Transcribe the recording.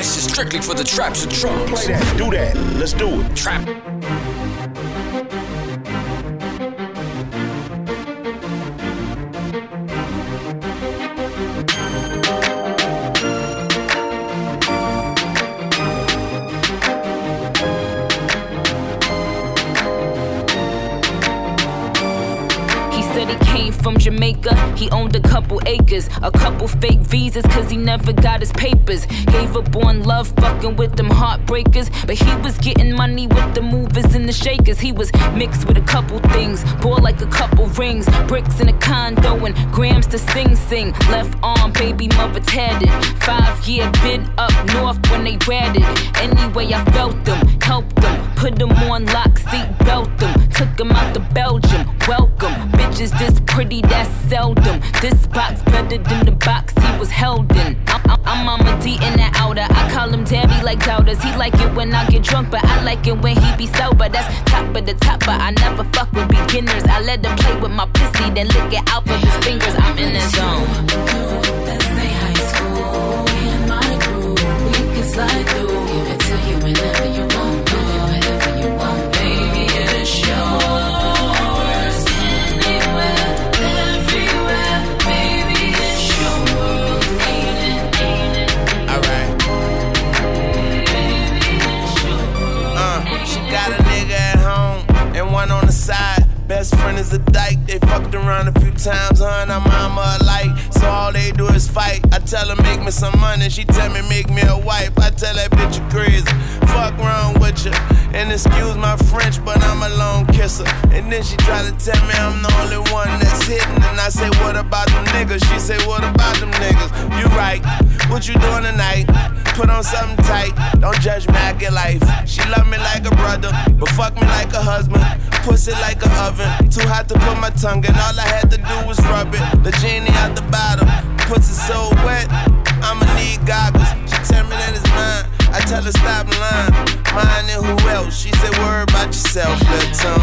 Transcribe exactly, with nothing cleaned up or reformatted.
This is strictly for the traps and drums. Play that, do that, let's do it. Trap. From Jamaica, he owned a couple acres, a couple fake visas, cause he never got his papers. Gave up on love, fucking with them heartbreakers, but he was getting money with the movers and the shakers. He was mixed with a couple things, bore like a couple rings, bricks in a condo and grams to sing sing. Left arm, baby mother tatted, five year bid up north when they ratted. Anyway, I felt them, helped them, put them on lock, seat belt them, took them out to Belgium. Welcome, bitches this pretty, that's seldom. This box better than the box he was held in. I'm, I'm, I'm Mama D in that outer. I call him Tabby like doubters. He like it when I get drunk, but I like it when he be sober. That's top of the top, but I never fuck with beginners. I let them play with my pussy, then lick it out with his fingers. I'm in the zone. Let's say high school, we in my group. We can slide through, give it to you whenever you want, do it whenever you want, baby. It's yours. Best friend is a dyke, they fucked around a few times, her and her mama alike. So all they do is fight. I tell her make me some money, she tell me make me a wife. I tell that bitch you crazy, fuck wrong with you. And excuse my French, but I'm a lone kisser. And then she try to tell me I'm the only one that's hitting. And I say, what about them niggas? She say, what about them niggas? You right, what you doing tonight? Put on something tight, don't judge me, I get life. She love me like a brother, but fuck me like a husband. Pussy like an oven, too hot to put my tongue in. All I had to do was rub it, the genie out the bottle. Pussy so wet, I'ma need goggles. She tell me that it's mine, I tell her stop lying. Mine and who else? She said worry about yourself, little tongue.